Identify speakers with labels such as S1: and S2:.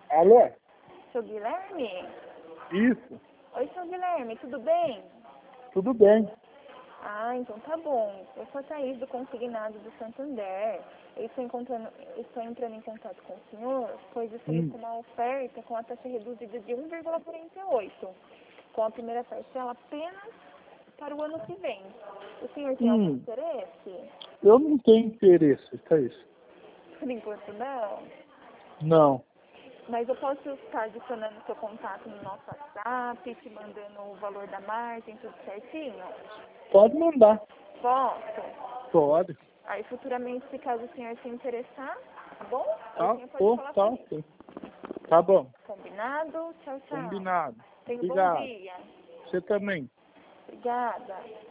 S1: Alô?
S2: Seu Guilherme?
S1: Isso,
S2: Oi, seu Guilherme, tudo bem?
S1: tudo bem.
S2: Ah, então tá bom. Eu sou a Thaís do Consignado do Santander. Eu estou entrando em contato com o senhor, pois estamos com uma oferta com a taxa reduzida de 1,48, com a primeira parcela apenas para o ano que vem. O senhor tem algum interesse?
S1: Eu não tenho interesse, é isso.
S2: Por enquanto não.
S1: Não.
S2: Mas eu posso estar adicionando seu contato no nosso WhatsApp, te mandando o valor da margem, tudo certinho?
S1: Pode mandar.
S2: Posso?
S1: Pode.
S2: Aí futuramente, se caso o senhor se interessar, tá bom?
S1: Tá,
S2: O senhor pode falar
S1: tá,
S2: comigo.
S1: sim. Tá bom.
S2: Combinado? Tchau, tchau.
S1: Combinado.
S2: Tenha um bom
S1: Obrigado.
S2: dia.
S1: Você também.
S2: Obrigada.